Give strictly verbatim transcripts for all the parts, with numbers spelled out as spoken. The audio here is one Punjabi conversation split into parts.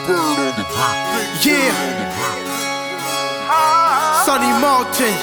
Yeah, Sonny Martin,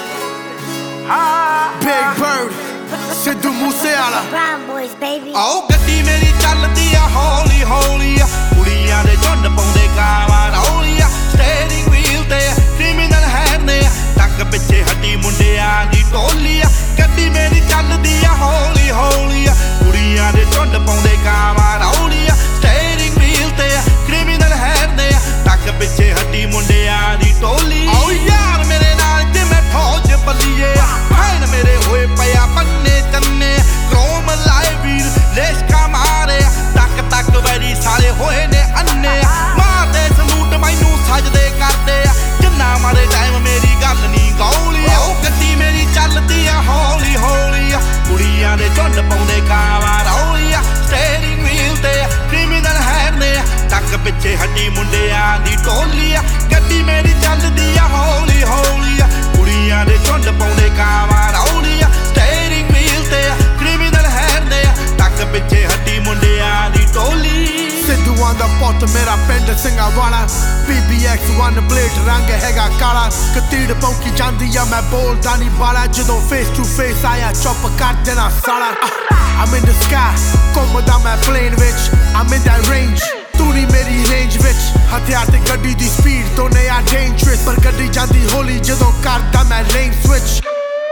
Big Bird, Sidhu Moosewala. Brown boys, baby. ਆਓ ਗੱਡੀ ਮੇਰੀ ਚੱਲਦੀ ਆ ਹੌਲੀ ਹੌਲੀ ਆ ਕੁੜੀਆਂ ਦੇ ਝੁੰਡ ਪਾਉਂਦੇ ਕਾਵਾਂ ਰੌਲੀ ਆ ਸਟੀਅਰਿੰਗ ਵੀਲ ਤੇ ਕ੍ਰਿਮੀਨਲ ਹੈਂਡ ਨੇ ਟੱਕ ਪਿੱਛੇ ਹੱਡੀ ਮੁੰਡਿਆਂ ਦੀ ਟੋਲੀ ਆ ਗੱਡੀ ਮੇਰੀ ਚੱਲਦੀ ਆ ਹੌਲੀ ਹੌਲੀ ਆ ਕੁੜੀਆਂ ਦੇ ਝੁੰਡ ਪਾਉਂਦੇ ਕਾਵਾਂ ਰੌਲੀ ਆ ਸਟੀਅਰਿੰਗ ਵੀਲ ਤੇ ਕ੍ਰਿਮੀਨਲ ਹੈਂਡ ਨੇ ਟੱਕ ਪਿੱਛੇ ਹੱਡੀ ਮੁੰਡਿਆਂ ਦੀ ਟੋਲੀ ਆਓ ਯਾਰ ਮੇਰੇ ਨਾਲ ਜਿਵੇਂ ਫੌਜ ਬੱਲੀਏ ਫੈਨ ਮੇਰੇ ਹੋਏ ਪਿਆ ਬੰਨੇ ਚੰਨੇ ਕ੍ਰੋਮ ਲਾਏ ਵੀਰ ਲੇਸ਼ਕਾ ਮਾਰੇ ਟੱਕ ਟੱਕ ਵੈਰੀ ਸਾਲੇ ਹੋਏ ਨੇ ਅੰਨੇ ਮਾਰਦੇ ਸਲੂਟ ਮੈਨੂੰ ਸਜਦੇ ਕਰਦੇ ਆ ਜਿੰਨਾ ਮਾਰੇ ਟਾਈਮ ਮੇਰੀ ਗੱਲ ਨਹੀਂ ਗੌਲੀ ਉਹ ਗੱਡੀ ਮੇਰੀ ਚੱਲਦੀ ਆ ਹੌਲੀ ਹੌਲੀ ਆ ਕੁੜੀਆਂ ਦੇ ਝੁੰਡ ਪਾਉਂਦੇ ਕਾਵਾਂ ਰੌਲੀ ਆ ਸਟੀਅਰਿੰਗ ਵੀਲ ਤੇ ਕ੍ਰਿਮੀਨਲ ਹੈਂਡ ਨੇ ਟੱਕ ਪਿੱਛੇ ਹੱਡੀ ਮੁੰਡਿਆਂ ਦੀ ਟੋਲੀ ਆ ਗੱਡੀ ਮੇਰੀ ਚੱਲਦੀ ਆ ਹੌਲੀ ਹੌਲੀ ਆ ਕੁੜੀਆਂ ਦੇ ਝੁੰਡ ਪਾਉਂਦੇ ਕਾਵਾਂ ਰੌਲੀ ਆ ਸਟੀਅਰਿੰਗ ਵੀਲ ਤੇ ਕ੍ਰਿਮੀਨਲ ਹੈਂਡ ਨੇ ਟੱਕ ਪਿੱਛੇ ਹੱਡੀ ਮੁੰਡਿਆਂ ਦੀ ਟੋਲੀ ਸਿੱਧੂ ਆਂਦਾ ਪੁੱਤ ਮੇਰਾ ਪਿੰਡ Singhan Wala P B X one blade ਰੰਗ ਹੈਗਾ ਕਾਲਾ ਕਤੀੜ ਪੌਂਕੀ ਜਾਂਦੀ ਆ ਮੈਂ ਬੋਲਦਾ ਨਹੀਂ ਬਾਲਾ ਜਦੋਂ ਫੇਸ ਟੂ ਫੇਸ ਆਇਆ ਚੁੱਪ ਕਰ ਦੇਣਾ ਸਾਲਾ I'm in the sky ਘੁੰਮਦਾ ਮੈਂ ਪਲੇਨ ਵਿੱਚ I'm in that range ਤੂੰ ਨਹੀਂ ਮੇਰੀ ਰੇਂਜ ਵਿੱਚ ਹਥਿਆਰ ਤੇ ਗੱਡੀ ਦੀ ਸਪੀਡ ਤੋਂ ਨੇ ਆ ਡੇਂਜਰਸ ਪਰ ਗੱਡੀ ਜਾਂਦੀ ਹੌਲੀ ਜਦੋਂ ਕਰਦਾ ਮੈਂ ਲੇਨ ਸਵਿਚ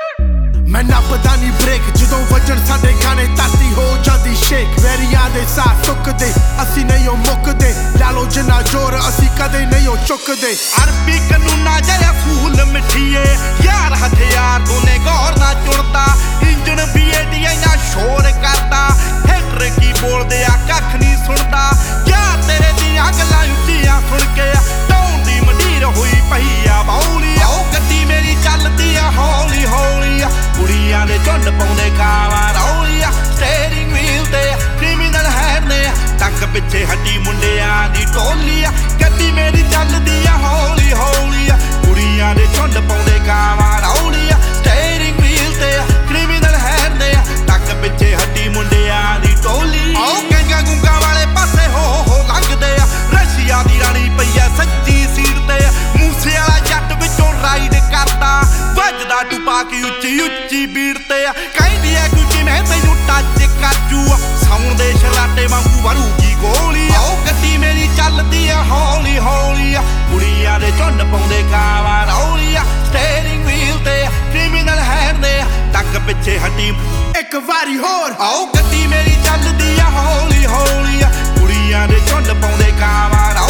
ਮੈਂ ਨੱਪਦਾ ਨਹੀਂ ਬ੍ਰੇਕ ਜਦੋਂ ਵੱਜਣ ਸਾਡੇ ਗਾਣੇ ਧਰਤੀ ਹੋ ਜਾਂਦੀ ਸ਼ੇਕ ਵੈਰੀਆਂ ਦੇ ਸਾਹ ਸੁੱਕਦੇ ਅਸੀਂ ਨਹੀਂ ਉਹ ਮੁੱਕਦੇ ਲਾ ਲੋ ਜਿੰਨਾ ਜ਼ੋਰ ਅਸੀਂ ਕਦੇ ਨਹੀਂ ਉਹ ਚੁੱਕਦੇ ਅਰਬੀ ਕਾਨੂੰਨਾਂ ਜਿਹੜਾ ਫੂਲ ਮਿੱਠੀਏ ਯਾਰ ਹਥਿਆਰ ਤੋਂ ਨੇ ਗੌਰ ਨਾ ਚੁਣਦਾ ਇੰਜਣ ਵੀ ਏਡੀ ਇੰਨਾ ਸ਼ੋਰ ਕਰਦਾ ਹੈਟਰ ਕੀ ਬੋਲਦੇ ਆ ਕੱਖ ਨਹੀਂ ਸੁਣਦਾ ਯਾਰ ਤੇਰੇ ਦੀਆਂ ਗੱਲਾਂ ਉੱਚੀਆਂ ਸੁਣ ਕੇ ਟੌਣ ਦੀ ਮੰਡੀਰ ਹੋਈ ਪਈ ਆ ਬੌਲੀ ਉਹ ਗੱਡੀ ਮੇਰੀ ਚੱਲਦੀ ਆ ਹੌਲੀ ਹੌਲੀ ਆ ਕੁੜੀਆਂ ਦੇ ਝੁੰਡ ਪਾਉਂਦੇ ਕਾਵਾਂ ਰੌਲੀ ਆ ਸਟੀਅਰਿੰਗ ਵੀਲ ਤੇ ਕ੍ਰਿਮੀਨਲ ਹੈਂਡ ਨੇ ਟੱਕ ਪਿੱਛੇ ਹੱਡੀ ਮੁੰਡਿਆਂ ਦੀ ਟੋਲੀ ਆ ਗੱਡੀ ਮੇਰੀ ਚੱਲਦੀ ਆ ਹੌਲੀ ਹੌਲੀ ਆ ਕੁੜੀਆਂ ਦੇ ਝੁੰਡ ਪਾਉਂਦੇ ਕਾਵਾਂ ਰੌਲੀ ਆ ਸਟੀਅਰਿੰਗ ਵੀਲ ਤੇ ਕ੍ਰਿਮੀਨਲ ਹੈਂਡ ਨੇ ਟੱਕ ਪਿੱਛੇ ਹੱਡੀ ਮੁੰਡਿਆਂ ਦੀ ਟੋਲੀ ਆਓ ਗੰਗਾ ਗੁੰਗਾ ਵਾਲੇ ਪਾਸੇ ਹੋ ਹੋ ਲੰਘਦੇ ਆ ਰਸ਼ੀਆ ਦੀ ਰਾਣੀ ਪਈ ਆ ਸੱਚੀ ਸੀਟ ਤੇ ਮੂਸੇ ਵਾਲਾ ਜੱਟ ਵਿੱਚੋਂ ਰਾਈਡ ਕਰਦਾ ਵੱਜਦਾ ਟੁਪਾ ਕੇ ਉੱਚੀ ਉੱਚੀ ਬੀੜ ਤੇ ਕਹਿੰਦੀ ਐ ਕੋਈ ਕਿਵੇਂ ਤੈਨੂੰ ਟੱਚ ਕਾਜੂ ਸਾਉਣ ਦੇ ਸ਼ਰਾਟੇ ਵਾਂਗੂ ਵਰੂਗੀ ਗੋਲੀ ਆਓ ਗੱਡੀ ਮੇਰੀ ਚੱਲਦੀ ਆ ਹੌਲੀ ਹੌਲੀ ਆ ਕੁੜੀਆਂ ਦੇ ਝੁੰਡ ਪਾਉਂਦੇ ਕਾਵਾਂ ਰੌਲੀ ਆ ਸਟੀਅਰਿੰਗ ਵੀਲ ਤੇ ਕ੍ਰਿਮੀਨਲ ਹੈਂਡ ਨੇ ਟੱਕ ਪਿੱਛੇ ਹੱਡੀ ਇੱਕ ਵਾਰੀ ਹੋਰ ਆਓ ਗੱਡੀ ਮੇਰੀ ਚੱਲਦੀ ਆ ਹੌਲੀ ਹੌਲੀ ਆ ਕੁੜੀਆਂ ਦੇ ਝੁੰਡ ਪਾਉਂਦੇ ਕਾਵਾਂ